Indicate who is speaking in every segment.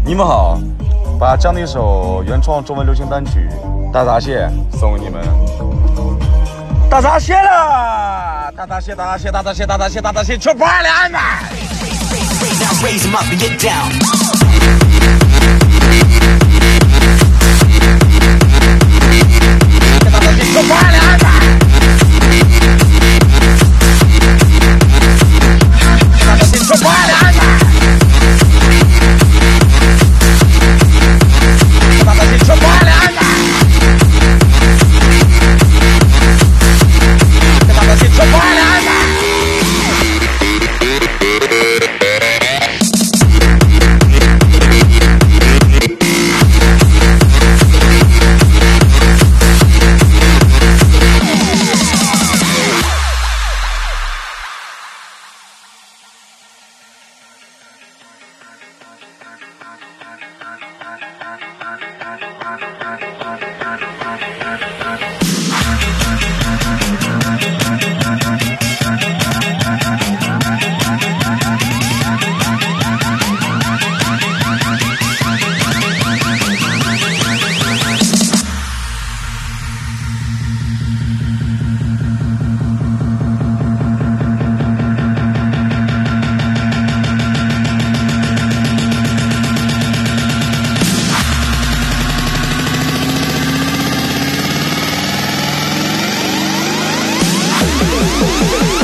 Speaker 1: 你们好，把奖励首原创中文流行单曲《大闸蟹》送给你们。大闸蟹了，大闸蟹，大闸蟹，大闸蟹，大闸蟹，大闸蟹，全拍了安排。Raise 'em up and get down. 大闸蟹，全拍了安排。大闸蟹，全拍了安排。大闸蟹，全拍了安排。大闸蟹，全拍了安排。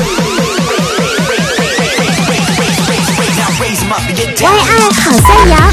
Speaker 2: Y爱好三摇。